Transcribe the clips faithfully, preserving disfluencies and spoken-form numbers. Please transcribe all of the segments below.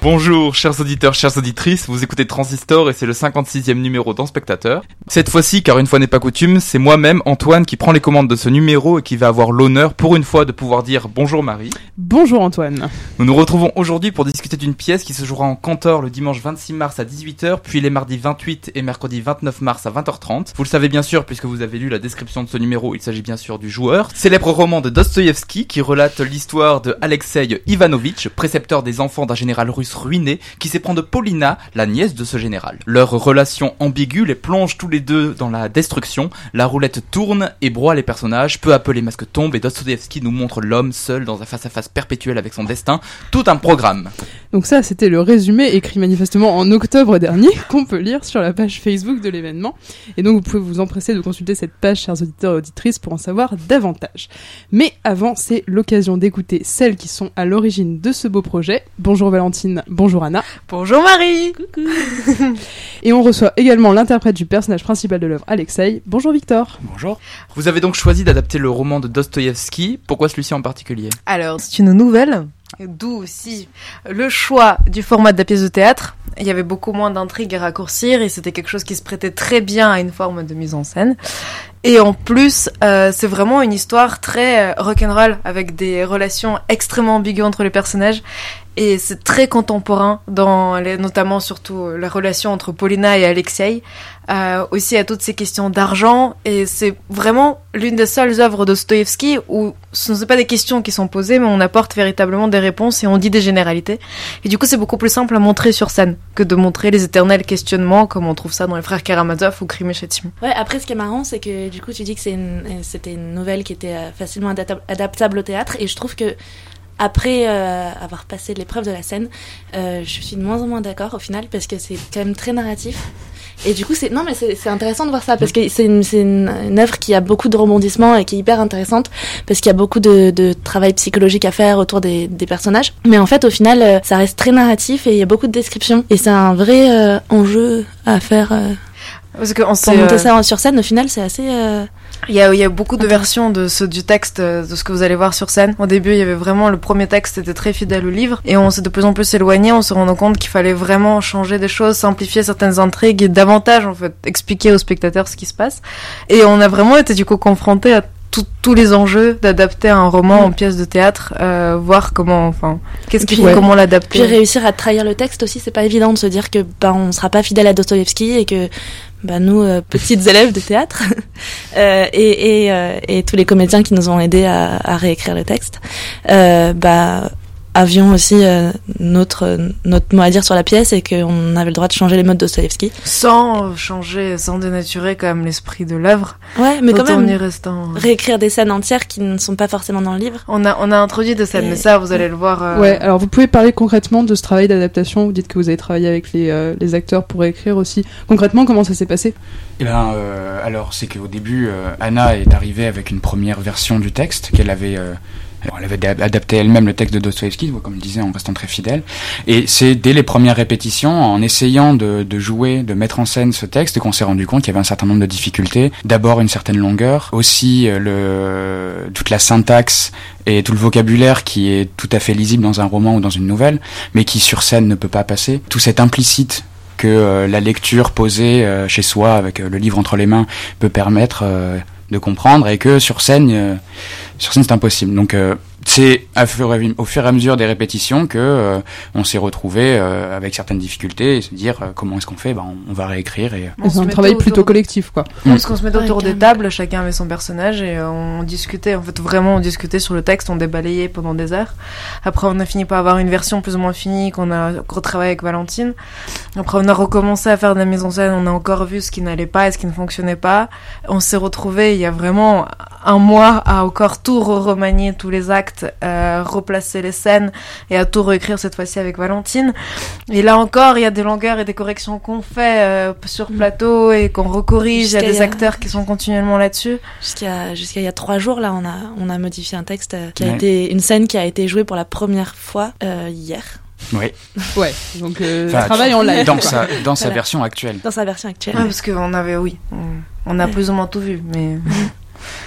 Bonjour chers auditeurs, chères auditrices, vous écoutez Transistor et c'est le cinquante-sixième numéro dans Spectateur. Cette fois-ci, car une fois n'est pas coutume, c'est moi-même, Antoine, qui prend les commandes de ce numéro et qui va avoir l'honneur, pour une fois, de pouvoir dire bonjour Marie. Bonjour Antoine. Nous nous retrouvons aujourd'hui pour discuter d'une pièce qui se jouera en Cantor le dimanche vingt-six mars à dix-huit heures, puis les mardis vingt-huit et mercredi vingt-neuf mars à vingt heures trente. Vous le savez bien sûr, puisque vous avez lu la description de ce numéro, il s'agit bien sûr du Joueur, célèbre roman de Dostoïevski qui relate l'histoire de Alexei Ivanovitch, précepteur des enfants d'un général russe ruiné, qui s'éprend de Paulina, la nièce de ce général. Leur relation ambiguë les plonge tous les deux dans la destruction, la roulette tourne et broie les personnages, peu à peu les masques tombent et Dostoïevski nous montre l'homme seul dans un face-à-face perpétuel avec son destin, tout un programme. Donc ça, c'était le résumé écrit manifestement en octobre dernier, qu'on peut lire sur la page Facebook de l'événement. Et donc vous pouvez vous empresser de consulter cette page, chers auditeurs et auditrices, pour en savoir davantage. Mais avant, c'est l'occasion d'écouter celles qui sont à l'origine de ce beau projet. Bonjour Valentine, bonjour Anna. Bonjour Marie. Coucou. Et on reçoit également l'interprète du personnage principal de l'œuvre, Alexei. Bonjour Victor. Bonjour. Vous avez donc choisi d'adapter le roman de Dostoïevski. Pourquoi celui-ci en particulier ? Alors, c'est une nouvelle, d'où aussi le choix du format de la pièce de théâtre. Il y avait beaucoup moins d'intrigues à raccourcir et c'était quelque chose qui se prêtait très bien à une forme de mise en scène. Et en plus, euh, c'est vraiment une histoire très euh, rock'n'roll avec des relations extrêmement ambiguës entre les personnages. Et c'est très contemporain, dans les, notamment surtout la relation entre Paulina et Alexei. Euh, aussi à toutes ces questions d'argent. Et c'est vraiment l'une des seules œuvres de Dostoïevski où ce ne sont pas des questions qui sont posées, mais on apporte véritablement des réponses et on dit des généralités. Et du coup, c'est beaucoup plus simple à montrer sur scène que de montrer les éternels questionnements comme on trouve ça dans les Frères Karamazov ou Crime et Châtiment. Ouais, après, ce qui est marrant, c'est que du coup, tu dis que c'est une, c'était une nouvelle qui était facilement adaptable, adaptable au théâtre. Et je trouve que après euh, avoir passé l'épreuve de la scène, euh, je suis de moins en moins d'accord au final parce que c'est quand même très narratif. Et du coup, c'est non mais c'est, c'est intéressant de voir ça parce que c'est une c'est une, une œuvre qui a beaucoup de rebondissements et qui est hyper intéressante parce qu'il y a beaucoup de, de travail psychologique à faire autour des, des personnages. Mais en fait, au final, euh, ça reste très narratif et il y a beaucoup de descriptions et c'est un vrai euh, enjeu à faire. Euh, Parce que on pour monter euh... ça sur scène, au final, c'est assez. Euh... Il y a, il y a beaucoup de versions de ce du texte, de ce que vous allez voir sur scène. Au début, il y avait vraiment le premier texte était très fidèle au livre, et on s'est de plus en plus éloigné. On se rendant compte qu'il fallait vraiment changer des choses, simplifier certaines intrigues et davantage en fait expliquer aux spectateurs ce qui se passe. Et on a vraiment été du coup confrontés à tous les enjeux d'adapter un roman mmh. en pièce de théâtre, euh, voir comment, enfin, qu'est-ce qu'il faut, ouais. comment l'adapter. Puis réussir à trahir le texte aussi, c'est pas évident de se dire que bah on sera pas fidèle à Dostoïevski et que bah nous euh, petites élèves de théâtre euh, et et, euh, et tous les comédiens qui nous ont aidés à, à réécrire le texte, euh, bah avions aussi euh, notre notre mot à dire sur la pièce et qu'on avait le droit de changer les mots de Dostoïevski sans changer, sans dénaturer quand même l'esprit de l'œuvre. Ouais, mais quand même y restant... réécrire des scènes entières qui ne sont pas forcément dans le livre. On a on a introduit des scènes, et... mais ça vous allez le voir. Euh... Ouais, alors vous pouvez parler concrètement de ce travail d'adaptation. Vous dites que vous avez travaillé avec les euh, les acteurs pour écrire aussi. Concrètement, comment ça s'est passé ? Eh ben, euh, alors c'est qu'au début, euh, Anna est arrivée avec une première version du texte qu'elle avait. Euh, Elle avait adapté elle-même le texte de Dostoïevski, comme je disais, en restant très fidèle. Et c'est dès les premières répétitions, en essayant de, de jouer, de mettre en scène ce texte, qu'on s'est rendu compte qu'il y avait un certain nombre de difficultés. D'abord une certaine longueur, aussi le, toute la syntaxe et tout le vocabulaire qui est tout à fait lisible dans un roman ou dans une nouvelle, mais qui sur scène ne peut pas passer. Tout cet implicite que euh, la lecture posée euh, chez soi, avec euh, le livre entre les mains, peut permettre... Euh, de comprendre et que sur scène euh, sur scène c'est impossible. Donc euh, c'est à fur et, au fur et à mesure des répétitions que euh, on s'est retrouvé euh, avec certaines difficultés et se dire euh, comment est-ce qu'on fait, bah, on, on va réécrire et on c'est un travail plutôt de... collectif quoi. Mmh. Parce qu'on se mettait autour ouais, des tables, chacun avait son personnage et euh, on discutait en fait vraiment on discutait sur le texte, on débalayait pendant des heures. Après on a fini par avoir une version plus ou moins finie qu'on a retravaillé avec Valentine. Après on a recommencé à faire de la mise en scène, on a encore vu ce qui n'allait pas et ce qui ne fonctionnait pas. On s'est retrouvés il y a vraiment un mois à encore tout remanier tous les actes, euh, replacer les scènes et à tout réécrire cette fois-ci avec Valentine. Et là encore, il y a des longueurs et des corrections qu'on fait euh, sur plateau et qu'on recorrige. Il y a des acteurs qui sont continuellement là-dessus. Jusqu'à jusqu'à il y a trois jours, là, on a on a modifié un texte qui a ouais. été une scène qui a été jouée pour la première fois euh, hier. Oui. Ouais. Donc euh, enfin, travail en live. Dans sa dans sa voilà. version actuelle. Dans sa version actuelle. Ouais, parce qu'on avait oui, on, on a ouais. plus ou moins tout vu, mais.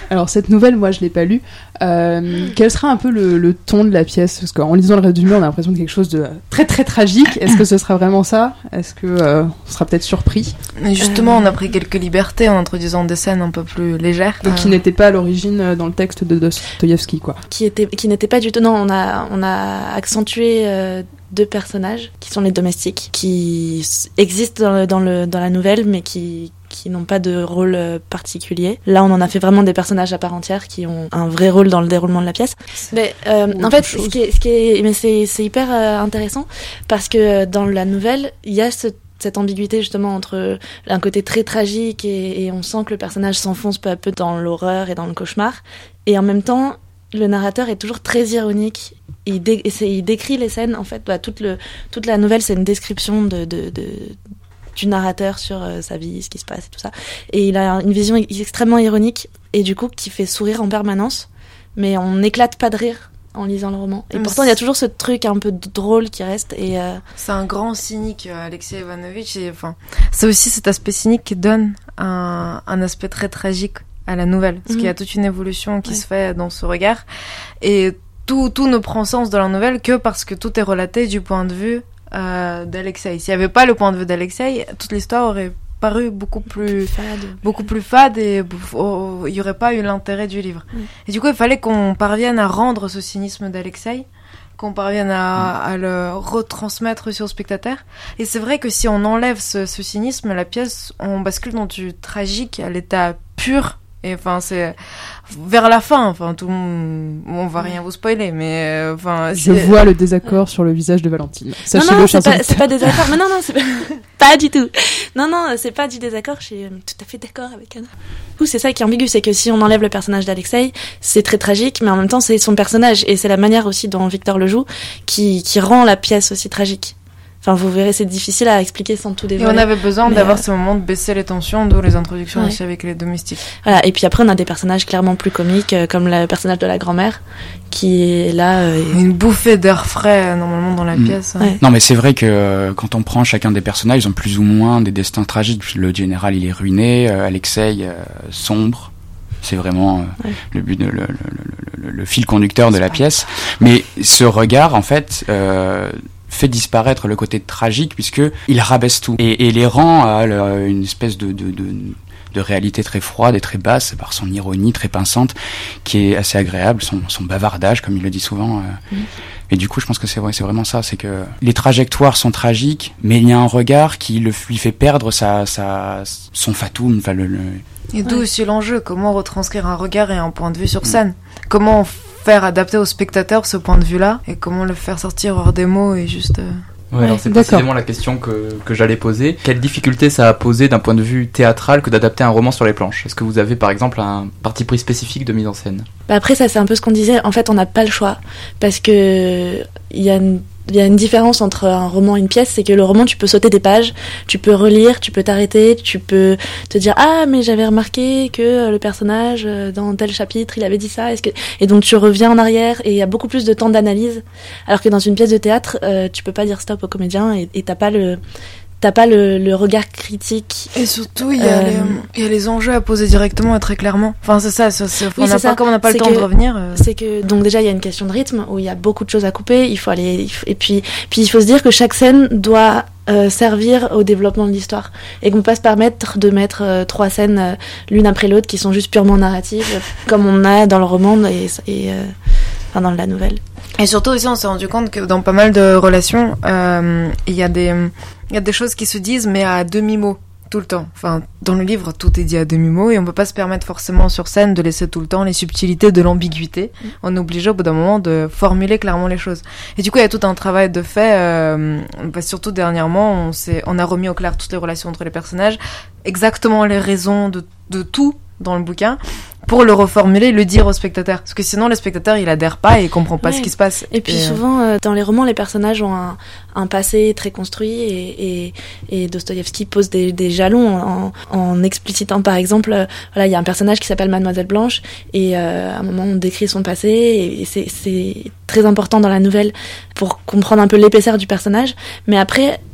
Alors cette nouvelle, moi je l'ai pas lue. Euh, quel sera un peu le, le ton de la pièce? Parce qu'en lisant le résumé, on a l'impression de quelque chose de très très tragique. Est-ce que ce sera vraiment ça? Est-ce que euh, on sera peut-être surpris? Mais justement, on a pris quelques libertés en introduisant des scènes un peu plus légères. Donc, Euh, qui n'était pas à l'origine euh, dans le texte de Dostoïevski, quoi. Qui était, qui n'était pas du tout. Non, on a, on a accentué euh, deux personnages qui sont les domestiques, qui s- existent dans, le, dans, le, dans la nouvelle, mais qui qui n'ont pas de rôle euh, particulier. Là, on en a fait vraiment des personnages à part entière qui ont un vrai rôle dans le déroulement de la pièce. Mais euh, Ou en fait, autre chose. ce qui est, ce qui est, mais c'est, c'est hyper euh, intéressant parce que euh, dans la nouvelle, il y a ce cette ambiguïté justement entre un côté très tragique et, et on sent que le personnage s'enfonce peu à peu dans l'horreur et dans le cauchemar. Et en même temps, le narrateur est toujours très ironique. Il, dé, et c'est, il décrit les scènes, en fait. Bah, toute, le, toute la nouvelle, c'est une description de, de, de, du narrateur sur euh, sa vie, ce qui se passe et tout ça. Et il a une vision extrêmement ironique et du coup qui fait sourire en permanence. Mais on n'éclate pas de rire en lisant le roman. Et Mais pourtant, il y a toujours ce truc un peu drôle qui reste. Et euh, C'est un grand cynique, euh, Alexei Ivanovitch. Et, enfin, c'est aussi cet aspect cynique qui donne un, un aspect très tragique à la nouvelle. Parce Mhm. qu'il y a toute une évolution qui Ouais. se fait dans ce regard. Et tout, tout ne prend sens dans la nouvelle que parce que tout est relaté du point de vue euh, d'Alexei. S'il n'y avait pas le point de vue d'Alexei, toute l'histoire aurait paru beaucoup plus... fade. beaucoup plus fade et oh, il n'y aurait pas eu l'intérêt du livre. Mm. Et du coup, il fallait qu'on parvienne à rendre ce cynisme d'Alexei, qu'on parvienne à, à le retransmettre sur le spectateur. Et c'est vrai que si on enlève ce, ce cynisme, la pièce, on bascule dans du tragique à l'état pur. Et enfin, c'est vers la fin. Enfin, tout le monde, on va rien vous spoiler, mais euh, enfin, Je c'est- vois le désaccord sur le visage de Valentine. Non, Sachez-le, non, chers c'est pas, auditeurs. c'est pas désaccord. Mais non, non, c'est pas, pas du tout. Non, non, c'est pas du désaccord. Je suis euh, tout à fait d'accord avec Anna. Du coup, c'est ça qui est ambigu, c'est que si on enlève le personnage d'Alexei, c'est très tragique, mais en même temps, c'est son personnage et c'est la manière aussi dont Victor le joue qui, qui rend la pièce aussi tragique. Enfin, vous verrez, c'est difficile à expliquer sans tout Et dévoiler. on avait besoin Mais, d'avoir euh, ce moment de baisser les tensions, d'où les introductions Ouais. aussi avec les domestiques. Voilà. Et puis après, on a des personnages clairement plus comiques, euh, comme le personnage de la grand-mère, qui est là. euh, et- Une bouffée d'air frais, normalement, dans la Mm. pièce. Ouais. Non, mais c'est vrai que euh, quand on prend chacun des personnages, ils ont plus ou moins des destins tragiques. Le général, il est ruiné, euh, Alexei, euh, sombre. C'est vraiment euh, Ouais. le but, de, le, le, le, le, le fil conducteur de la pièce. Mais ce regard, en fait, euh, fait disparaître le côté tragique puisque il rabaisse tout et, et les rend à le- une espèce de, de, de, de réalité très froide et très basse par son ironie très pinçante qui est assez agréable, son, son bavardage comme il le dit souvent. Euh, Mm. Et du coup, je pense que c'est vrai, c'est vraiment ça, c'est que les trajectoires sont tragiques, mais il y a un regard qui le, lui fait perdre sa, sa, son fatum, enfin le, le... Et d'où Ouais. aussi l'enjeu, comment retranscrire un regard et un point de vue sur scène. Comment faire adapter au spectateur ce point de vue-là, et comment le faire sortir hors des mots et juste... euh, Ouais, alors c'est d'accord. précisément la question que, que j'allais poser. Quelle difficulté ça a posé d'un point de vue théâtral que d'adapter un roman sur les planches? Est-ce que vous avez par exemple un parti pris spécifique de mise en scène? Bah après, ça, c'est un peu ce qu'on disait. En fait, on n'a pas le choix. Parce que il y a une, il y a une différence entre un roman et une pièce. C'est que le roman, tu peux sauter des pages, tu peux relire, tu peux t'arrêter, tu peux te dire, ah, mais j'avais remarqué que le personnage, euh, dans tel chapitre, il avait dit ça. Est-ce que... Et donc, tu reviens en arrière et il y a beaucoup plus de temps d'analyse. Alors que dans une pièce de théâtre, euh, tu peux pas dire stop au comédien et et t'as pas le, t'as pas le, le regard critique. Et surtout, il y, a Euh, les, il y a les enjeux à poser directement et très clairement. Enfin, c'est ça, c'est, c'est, on Oui, n'a c'est pas, ça. comme on n'a pas le C'est temps que- de revenir... euh, C'est que donc déjà il y a une question de rythme où il y a beaucoup de choses à couper, il faut aller il faut- et puis puis il faut se dire que chaque scène doit euh, servir au développement de l'histoire et qu'on peut pas se permettre de mettre euh, trois scènes euh, l'une après l'autre qui sont juste purement narratives euh, comme on a dans le roman et, et euh, enfin dans la nouvelle. Et surtout aussi, on s'est rendu compte que dans pas mal de relations, euh, il y a des, il y a des choses qui se disent, mais à demi-mot, tout le temps. Enfin, dans le livre, tout est dit à demi-mot, et on peut pas se permettre forcément sur scène de laisser tout le temps les subtilités de l'ambiguïté. On est obligé au bout d'un moment de formuler clairement les choses. Et du coup, il y a tout un travail de fait. Euh, bah, surtout dernièrement, on s'est, on a remis au clair toutes les relations entre les personnages, exactement les raisons de, de tout dans le bouquin, pour le reformuler et le dire au spectateur. Parce que sinon, le spectateur, il adhère pas et il comprend pas Ouais. ce qui se passe. Et puis euh, souvent, euh, dans les romans, les personnages ont un, un passé très construit et, et, et Dostoïevski pose des, des jalons en, en explicitant, par exemple, euh, voilà, il y a un personnage qui s'appelle Mademoiselle Blanche et euh, à un moment on décrit son passé et, et c'est, c'est très important dans la nouvelle pour comprendre un peu l'épaisseur du personnage. Mais après,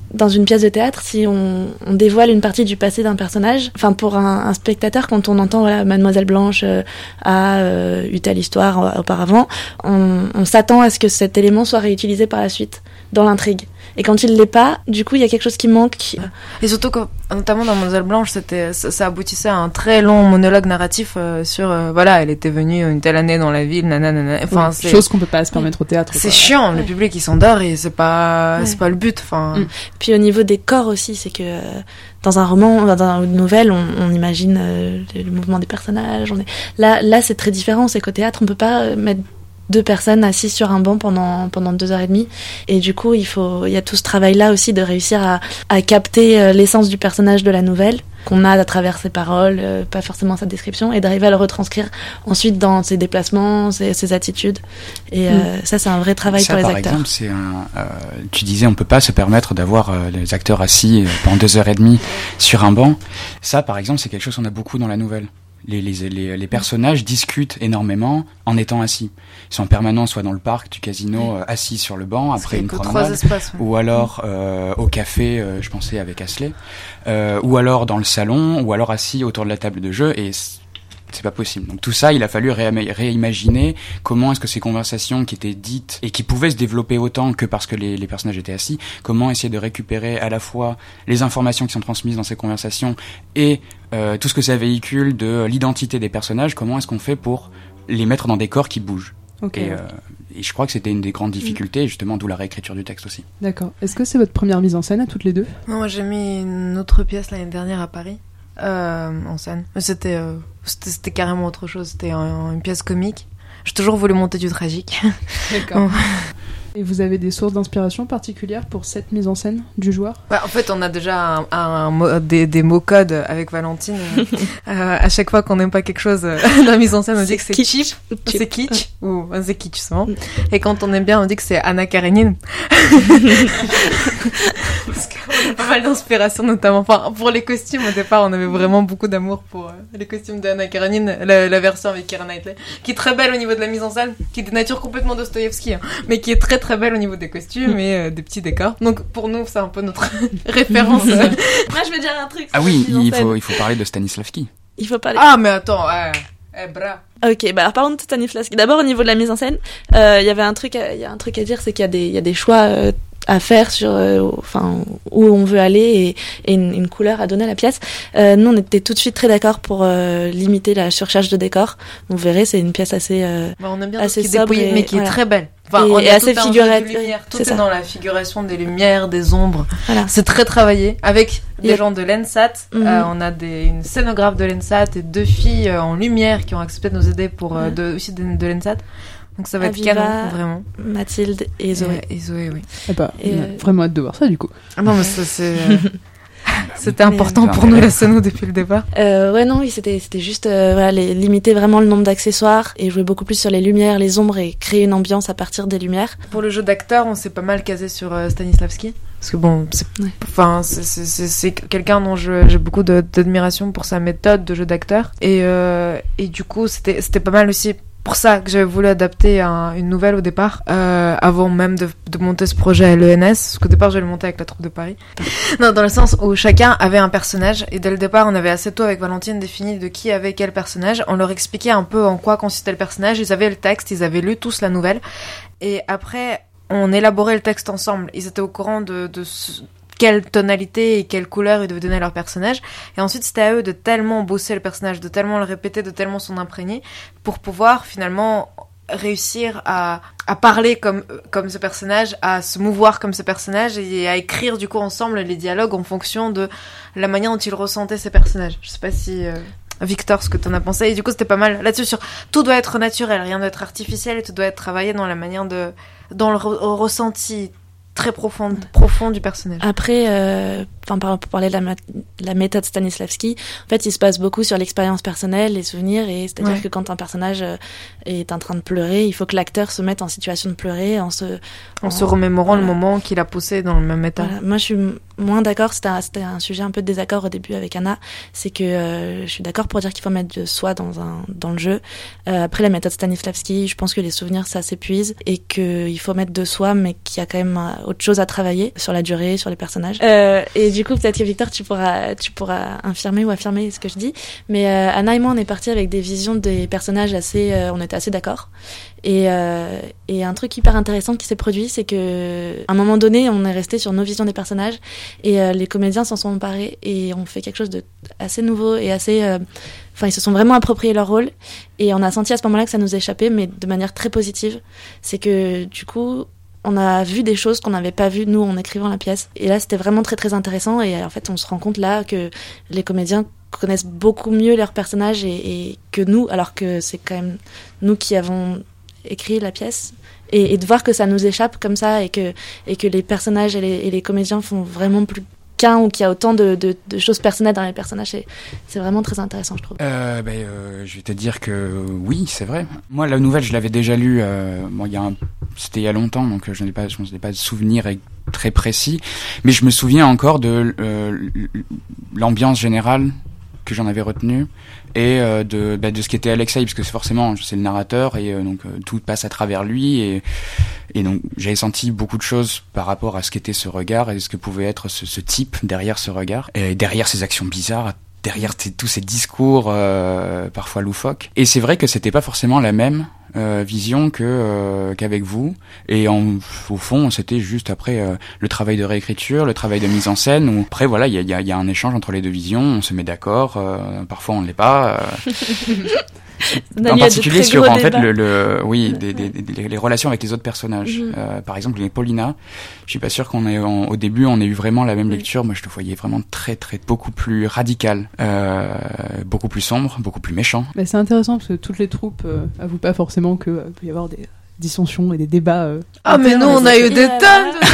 dans une pièce de théâtre, si on, on dévoile une partie du passé d'un personnage, enfin pour un, un spectateur, quand on entend voilà, Mademoiselle Blanche euh, a euh, eu telle histoire euh, auparavant, on, on s'attend à ce que cet élément soit réutilisé par la suite dans l'intrigue. Et quand il l'est pas, du coup, il y a quelque chose qui manque. Et surtout, que, notamment dans Mademoiselle Blanche, c'était, ça, ça aboutissait à un très long monologue narratif euh, sur, euh, voilà, elle était venue une telle année dans la ville, nanana. Enfin, oui, c'est chose qu'on peut pas se permettre au théâtre. C'est quoi. chiant, le public il s'endort et c'est pas, ouais. c'est pas le but. Enfin. Mm. Puis au niveau des corps aussi, c'est que euh, dans un roman, dans une nouvelle, on, on imagine euh, le, le mouvement des personnages. On est... Là, là, c'est très différent. C'est qu'au théâtre, on peut pas mettre deux personnes assises sur un banc pendant pendant deux heures et demie, et du coup il faut il y a tout ce travail là aussi de réussir à, à capter euh, l'essence du personnage de la nouvelle qu'on a à travers ses paroles, euh, pas forcément sa description, et d'arriver à le retranscrire ensuite dans ses déplacements, ses, ses attitudes, et euh, mmh. ça c'est un vrai travail ça, pour les par acteurs. Exemple, c'est un, euh, tu disais on peut pas se permettre d'avoir euh, les acteurs assis pendant deux heures et demie sur un banc. Ça par exemple c'est quelque chose qu'on a beaucoup dans la nouvelle. Les, les, les, les personnages discutent énormément en étant assis. Ils sont en permanence soit dans le parc du casino, euh, assis sur le banc après une promenade, espaces, ouais. ou alors euh, au café, euh, je pensais avec Asley, euh, ou alors dans le salon, ou alors assis autour de la table de jeu, et c'est pas possible. Donc tout ça, il a fallu réima- réimaginer comment est-ce que ces conversations qui étaient dites et qui pouvaient se développer autant que parce que les, les personnages étaient assis, comment essayer de récupérer à la fois les informations qui sont transmises dans ces conversations et euh, tout ce que ça véhicule de l'identité des personnages, comment est-ce qu'on fait pour les mettre dans des corps qui bougent. Okay. Et, euh, et je crois que c'était une des grandes difficultés, justement, d'où la réécriture du texte aussi. D'accord. Est-ce que c'est votre première mise en scène à toutes les deux ? Non, moi j'ai mis une autre pièce l'année dernière à Paris. Euh, en scène. C'était, euh, c'était, c'était carrément autre chose. C'était un, une pièce comique. J'ai toujours voulu monter du tragique. D'accord. Et vous avez des sources d'inspiration particulières pour cette mise en scène du joueur ? Bah, en fait, on a déjà un, un, un, des, des mots codes avec Valentine. euh, à chaque fois qu'on n'aime pas quelque chose dans la mise en scène, on dit que c'est kitsch. cheap, c'est kitsch, ou c'est kitsch souvent. Et quand on aime bien, on dit que c'est Anna Karenine. Parce qu'on a pas mal d'inspiration, notamment. Enfin, pour les costumes, au départ, on avait vraiment beaucoup d'amour pour euh, les costumes d'Anna Karenine, la, la version avec Keira Knightley, qui est très belle au niveau de la mise en scène, qui est de nature complètement Dostoïevski, hein, mais qui est très très belle au niveau des costumes et euh, des petits décors. Donc pour nous, c'est un peu notre référence. Moi, je veux dire un truc. Ah oui, il faut, il faut parler de Stanislavski. Il faut parler. Ah, mais attends, ouais. Eh, bras. Ok, bah alors parlons de Stanislavski. D'abord, au niveau de la mise en scène, il euh, y avait un truc, il y a un truc à dire, c'est qu'il y a des, il y a des choix euh, à faire sur, euh, enfin, où on veut aller et, et une, une couleur à donner à la pièce. Euh, nous, on était tout de suite très d'accord pour euh, limiter la surcharge de décor. Vous verrez, c'est une pièce assez, euh, bah, on aime bien assez tout ce qui est dépouillé, sobre, et, mais qui voilà. est très belle. Enfin, et, on et a assez tout un figurette. jeu de lumière. Tout c'est est ça. dans la figuration des lumières, des ombres. Voilà. C'est très travaillé avec des Yep. gens de l'ENSAT. Mm-hmm. Euh, on a des, une scénographe de l'ENSAT et deux filles euh, en lumière qui ont accepté de nous aider pour euh, de, aussi de, de l'ENSAT. Donc ça va Aviva, être canon, vraiment. Mathilde et Zoé. Et, et Zoé, oui. Eh bah, Et on a euh... vraiment hâte de voir ça du coup. Ah non, mais ça, c'est... Euh... C'était important Mais, pour nous, la sono, depuis le départ. Euh, ouais, non, oui, c'était, c'était juste euh, voilà, les, limiter vraiment le nombre d'accessoires et jouer beaucoup plus sur les lumières, les ombres et créer une ambiance à partir des lumières. Pour le jeu d'acteur, on s'est pas mal casé sur euh, Stanislavski. Parce que bon, c'est, Ouais. enfin, c'est, c'est, c'est, c'est quelqu'un dont je, j'ai beaucoup de, d'admiration pour sa méthode de jeu d'acteur. Et, euh, et du coup, c'était, c'était pas mal aussi pour ça que j'avais voulu adapter un, une nouvelle au départ, euh, avant même de, de monter ce projet à l'E N S, parce qu'au départ je l'ai monté avec la troupe de Paris. Non, dans le sens où chacun avait un personnage, et dès le départ on avait assez tôt avec Valentine défini de qui avait quel personnage, on leur expliquait un peu en quoi consistait le personnage, ils avaient le texte, ils avaient lu tous la nouvelle, et après on élaborait le texte ensemble, ils étaient au courant de... de ce, quelle tonalité et quelle couleur ils devaient donner à leur personnage. Et ensuite, c'était à eux de tellement bosser le personnage, de tellement le répéter, de tellement s'en imprégner, pour pouvoir finalement réussir à, à parler comme, comme ce personnage, à se mouvoir comme ce personnage et à écrire du coup ensemble les dialogues en fonction de la manière dont ils ressentaient ces personnages. Je sais pas si... Euh... Victor, ce que t'en as pensé. Et du coup, c'était pas mal là-dessus sur tout doit être naturel, rien doit être artificiel, et tout doit être travaillé dans la manière de... dans le re- ressenti très profond, profond du personnage. Après, euh, enfin, pour parler de la, ma- la méthode Stanislavski, en fait, il se passe beaucoup sur l'expérience personnelle, les souvenirs, et c'est-à-dire Ouais. que quand un personnage euh, est en train de pleurer, il faut que l'acteur se mette en situation de pleurer, en se, En se remémorant Voilà. le moment qu'il a poussé dans le même état. Voilà. Moi, je suis m- moins d'accord. C'était un, c'était un sujet un peu de désaccord au début avec Anna. C'est que euh, je suis d'accord pour dire qu'il faut mettre de soi dans un dans le jeu. Euh, après, la méthode Stanislavski, je pense que les souvenirs, ça s'épuise et qu'il faut mettre de soi, mais qu'il y a quand même euh, autre chose à travailler sur la durée, sur les personnages. Euh, et du coup, peut-être que Victor, tu pourras tu pourras infirmer ou affirmer ce que je dis. Mais euh, Anna et moi, on est partis avec des visions des personnages assez. Euh, on était assez d'accord. Et, euh, et un truc hyper intéressant qui s'est produit, c'est que à un moment donné, on est resté sur nos visions des personnages et euh, les comédiens s'en sont emparés et ont fait quelque chose de assez nouveau et assez. euh, Enfin, ils se sont vraiment appropriés leur rôle et on a senti à ce moment-là que ça nous échappait, mais de manière très positive. C'est que du coup, on a vu des choses qu'on n'avait pas vues nous en écrivant la pièce. Et là, c'était vraiment très très intéressant. Et en fait, on se rend compte là que les comédiens connaissent beaucoup mieux leurs personnages et, et que nous, alors que c'est quand même nous qui avons écrit la pièce. Et, et de voir que ça nous échappe comme ça et que, et que les personnages et les, et les comédiens font vraiment plus qu'un ou qu'il y a autant de, de, de choses personnelles dans les personnages, c'est, c'est vraiment très intéressant, je trouve. Euh, ben, euh, je vais te dire que oui, c'est vrai. Moi, la nouvelle, je l'avais déjà lue. Euh, bon, il y a un... c'était il y a longtemps, donc je n'ai pas, je n'ai pas de souvenir très précis, mais je me souviens encore de euh, l'ambiance générale que j'en avais retenue et euh, de bah, de ce qu'était Alexei, parce que c'est forcément c'est le narrateur et euh, donc euh, tout passe à travers lui et et donc j'avais senti beaucoup de choses par rapport à ce qu'était ce regard et ce que pouvait être ce, ce type derrière ce regard et derrière ces actions bizarres, derrière t- tous ces discours euh, parfois loufoques. Et c'est vrai que c'était pas forcément la même euh, vision que euh, qu'avec vous. Et en, au fond, c'était juste après euh, le travail de réécriture, le travail de mise en scène. Où après, voilà, il y a, y, a, y a un échange entre les deux visions. On se met d'accord. Euh, parfois, on ne l'est pas. Euh, en particulier sur en fait le, le oui des, des, des, les relations avec les autres personnages. Mmh. Euh, par exemple, les Paulina. Je suis pas sûr qu'on ait en, au début on ait eu vraiment la même lecture. Moi, je le voyais vraiment très très beaucoup plus radical, euh, beaucoup plus sombre, beaucoup plus méchant. Bah, c'est intéressant parce que toutes les troupes euh, avouent pas forcément que euh, peut y avoir des dissensions et des débats. Euh, ah mais nous on a eu des tonnes de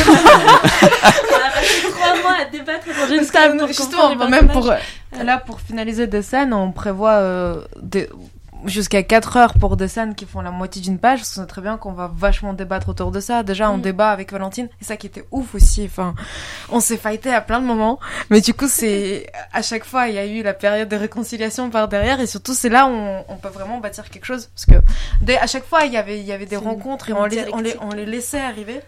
trois mois à débattre dans une table. Justement, même pour là pour finaliser des scènes, on prévoit euh, des jusqu'à quatre heures pour des scènes qui font la moitié d'une page, parce qu'on sait très bien qu'on va vachement débattre autour de ça. Déjà, on mmh. débat avec Valentine, et ça qui était ouf aussi. Enfin, on s'est fighté à plein de moments, mais du coup, c'est à chaque fois, il y a eu la période de réconciliation par derrière, et surtout, c'est là où on, on peut vraiment bâtir quelque chose, parce que dès, à chaque fois, il y avait, il y avait des c'est rencontres, et on les, on les, on les laissait arriver.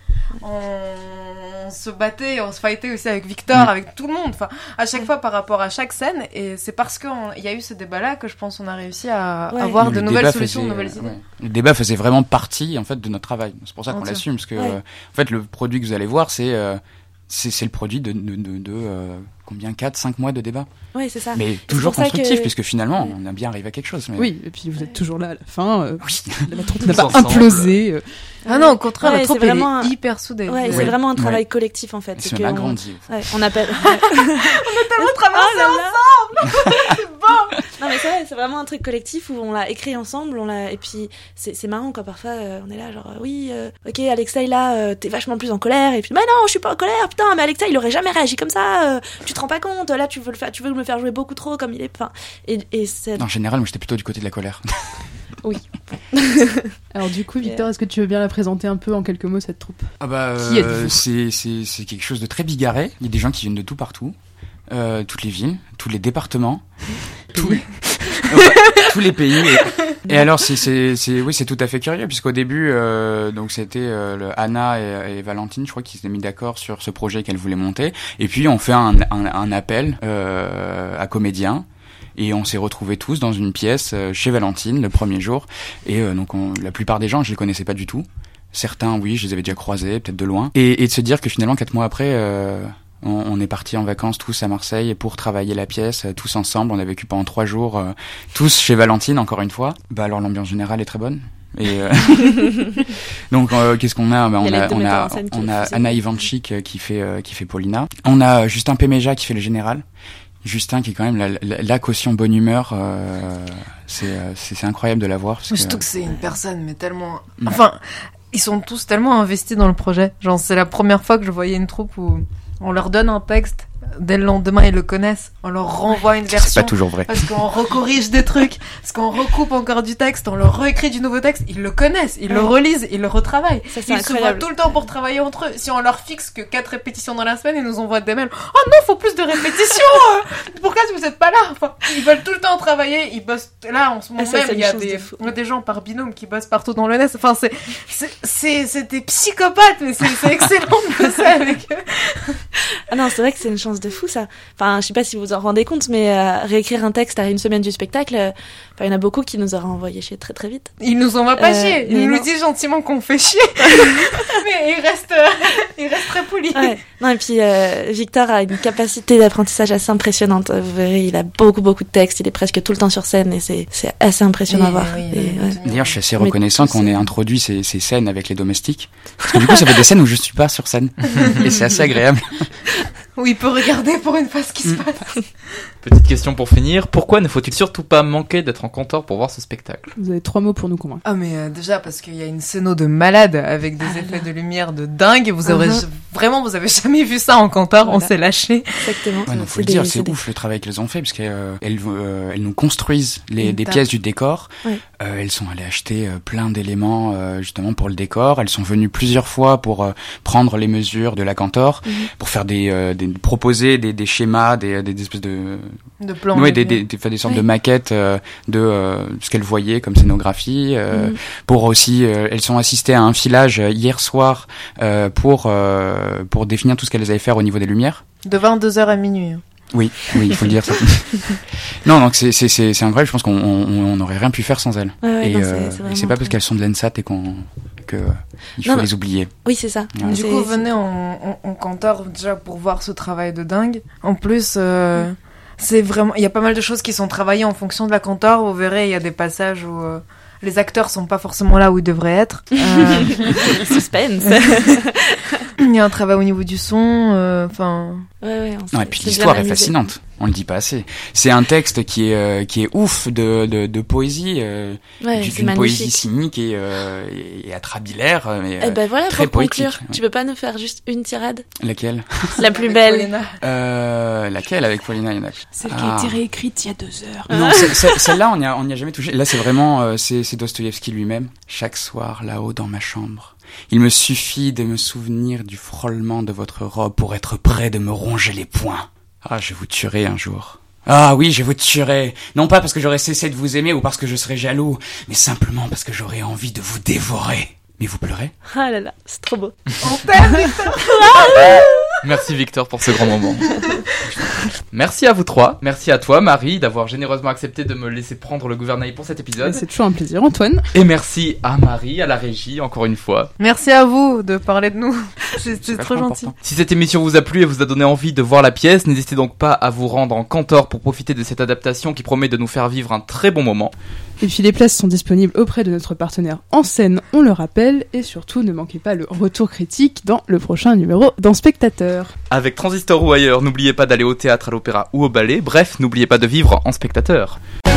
On se battait, on se fightait aussi avec Victor, mmh. avec tout le monde. Enfin, à chaque mmh. fois par rapport à chaque scène, et c'est parce qu'il y a eu ce débat-là que je pense qu'on a réussi à ouais. avoir de nouvelles solutions, faisait, de nouvelles idées. Ouais. Le débat faisait vraiment partie en fait de notre travail. C'est pour ça qu'on Entier. l'assume, parce que ouais. euh, en fait le produit que vous allez voir, c'est euh, c'est, c'est le produit de de, de, de euh, combien quatre cinq mois de débat. Oui, c'est ça. Mais toujours constructif, que... puisque finalement, on a bien arrivé à quelque chose. Mais... Oui, et puis vous êtes toujours là à la fin. Euh, oui. La troupe n'a pas implosé. Euh... Ah non, au contraire, ouais, la troupe est vraiment... est hyper soudée. Ouais, oui. c'est vraiment un travail ouais. collectif en fait. C'est même agrandi. On... Ouais, on appelle. on a tellement traversé oh ensemble. C'est bon. Non mais c'est vrai, c'est vraiment un truc collectif où on l'a écrit ensemble, on l'a et puis c'est c'est marrant quoi. Parfois euh, on est là genre euh, oui, euh, ok Alexei là, euh, t'es vachement plus en colère et puis mais non, je suis pas en colère, putain, mais Alexei il aurait jamais réagi comme ça. Euh, tu te rends pas compte, là tu veux le faire, tu veux me faire jouer beaucoup trop comme il est. Enfin et et c'est. En général, moi j'étais plutôt du côté de la colère. Oui. Alors du coup, Victor, est-ce que tu veux bien la présenter un peu en quelques mots cette troupe ? Ah bah, euh, Qui êtes-vous ? c'est, c'est, c'est quelque chose de très bigarré. Il y a des gens qui viennent de tout partout, euh, toutes les villes, tous les départements, tous les, tous les pays. Et, et alors c'est, c'est, c'est, oui, c'est tout à fait curieux puisqu'au début, euh, donc c'était euh, le Anna et, et Valentine, je crois, qui s'étaient mis d'accord sur ce projet qu'elles voulaient monter. Et puis on fait un, un, un appel euh, à comédiens. Et on s'est retrouvés tous dans une pièce chez Valentine le premier jour. Et euh, donc on, la plupart des gens, je les connaissais pas du tout. Certains, oui, je les avais déjà croisés, peut-être de loin. Et, et de se dire que finalement, quatre mois après, euh, on, on est partis en vacances tous à Marseille pour travailler la pièce, tous ensemble. On a vécu pendant trois jours, euh, tous chez Valentine, encore une fois. Bah alors l'ambiance générale est très bonne. Et euh... donc euh, qu'est-ce qu'on a bah, on, a on a on a Anna Ivanchik qui fait euh, qui fait Paulina. On a Justin Péméja qui fait le général. Justin qui est quand même la, la, la caution bonne humeur, euh, c'est, c'est c'est incroyable de l'avoir. Surtout que, que c'est une personne mais tellement, ouais. enfin ils sont tous tellement investis dans le projet. Genre c'est la première fois que je voyais une troupe où on leur donne un texte dès le lendemain, ils le connaissent. On leur renvoie une version. C'est pas toujours vrai. Parce qu'on recorrige des trucs, parce qu'on recoupe encore du texte, on leur réécrit du nouveau texte. Ils le connaissent, ils ouais. le relisent, ils le retravaillent. Ça, c'est ils incroyable. se voient tout le temps pour travailler entre eux. Si on leur fixe que quatre répétitions dans la semaine, ils nous envoient des mails. Oh non, faut plus de répétitions. Pourquoi vous êtes pas là? Enfin, ils veulent tout le temps travailler. Ils bossent. Là, en ce moment ça, même, il y a des, de des gens par binôme qui bossent partout dans le N E S. Enfin, c'est, c'est, c'est, c'est des psychopathes, mais c'est, c'est excellent de bosser avec eux. Ah non, c'est vrai que c'est une chance de fou, ça. Enfin, je sais pas si vous en rendez compte, mais euh, réécrire un texte à une semaine du spectacle, euh, il y en a beaucoup qui nous auraient envoyé chier très très vite. Ils nous envoient pas euh, chier. Ils nous disent gentiment qu'on fait chier. Mais ils restent, euh, ils restent très polis. Ouais. Non, et puis euh, Victor a une capacité d'apprentissage assez impressionnante. Vous verrez, il a beaucoup beaucoup de textes. Il est presque tout le temps sur scène et c'est, c'est assez impressionnant oui, à voir. Oui, et, oui, ouais. D'ailleurs, je suis assez reconnaissant qu'on ait introduit ces, ces scènes avec les domestiques. Parce que du coup, ça fait des scènes où je suis pas sur scène. Et c'est assez agréable. Où il peut regarder pour une fois ce qui se passe. Petite question pour finir. Pourquoi ne faut-il surtout pas manquer d'être en Cantor pour voir ce spectacle? Vous avez trois mots pour nous convaincre. Ah mais euh, déjà parce qu'il y a une scéno de malade avec des ah effets là. de lumière de dingue. Vous aurez uh-huh. vraiment, vous avez jamais vu ça en Cantor. Voilà. On s'est lâché. Exactement. Ouais, non, faut le dire, c'est, c'est ouf le travail qu'elles ont fait parce qu'elles euh, euh, elles nous construisent les, des pièces du décor. Ouais. Euh, elles sont allées acheter euh, plein d'éléments euh, justement pour le décor. Elles sont venues plusieurs fois pour euh, prendre les mesures de la Cantor, mm-hmm. pour faire des, euh, des proposer des, des schémas, des, des espèces de de plans, ouais, des, des, des, des sortes oui. de maquettes euh, de euh, ce qu'elles voyaient comme scénographie. Euh, mm-hmm. Pour aussi, euh, elles sont assistées à un filage hier soir euh, pour euh, pour définir tout ce qu'elles allaient faire au niveau des lumières. De vingt-deux heures à minuit. Oui, oui, il faut le dire. Ça. Non, donc c'est c'est c'est c'est incroyable. Je pense qu'on on, on aurait rien pu faire sans elles. Ouais, ouais, et non, euh, c'est, c'est, c'est pas parce qu'elles sont de l'Ensat et qu'on que il faut non, les non. oublier. Oui, c'est ça. Ouais. Du c'est, coup, c'est... venez en, en, en Cantor déjà pour voir ce travail de dingue. En plus, euh, mm. c'est vraiment, il y a pas mal de choses qui sont travaillées en fonction de la Cantor. Vous verrez, il y a des passages où euh, les acteurs sont pas forcément là où ils devraient être. Euh... Suspense. Il y a un travail au niveau du son, enfin. Euh, ouais, ouais. Non, et puis l'histoire est fascinante. On le dit pas assez. C'est un texte qui est euh, qui est ouf de de, de poésie, euh, ouais, d'une poésie cynique et, euh, et atrabilaire, mais eh ben voilà, très pour poétique. Conclure, tu peux pas nous faire juste une tirade? Laquelle? La plus belle. Euh, laquelle avec Paulina? Il y en a. Celle ah. qui a été réécrite il y a deux heures. Non, c'est, c'est, celle-là, on n'y a on n'y a jamais touché. Là, c'est vraiment euh, c'est c'est Dostoïevski lui-même. Chaque soir, là-haut dans ma chambre, il me suffit de me souvenir du frôlement de votre robe pour être prêt de me ronger les poings. Ah, je vous tuerai un jour. Ah oui, je vous tuerai. Non pas parce que j'aurais cessé de vous aimer ou parce que je serais jaloux, mais simplement parce que j'aurais envie de vous dévorer. Mais vous pleurez? Ah là là, c'est trop beau. On t'aime, Victor. Merci Victor pour ce grand moment. Merci à vous trois. Merci à toi Marie d'avoir généreusement accepté de me laisser prendre le gouvernail pour cet épisode. C'est toujours un plaisir Antoine. Et merci à Marie, à la régie, encore une fois. Merci à vous de parler de nous. C'est, c'est, c'est trop gentil. Important. Si cette émission vous a plu et vous a donné envie de voir la pièce, n'hésitez donc pas à vous rendre en Cantor pour profiter de cette adaptation qui promet de nous faire vivre un très bon moment. Et puis les places sont disponibles auprès de notre partenaire En Scène, on le rappelle, et surtout ne manquez pas le retour critique dans le prochain numéro d'En Spectateur. Avec Transistor ou ailleurs, n'oubliez pas d'aller au théâtre, à l'opéra ou au ballet, bref, n'oubliez pas de vivre en spectateur.